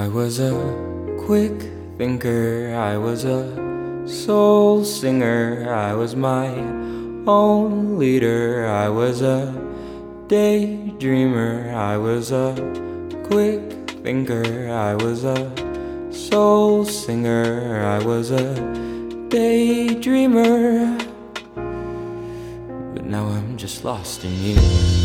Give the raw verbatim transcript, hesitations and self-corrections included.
I was a quick thinker, I was a soul singer, I was my own leader, I was a daydreamer, I was a quick thinker, I was a soul singer, I was a daydreamer, but now I'm just lost in you.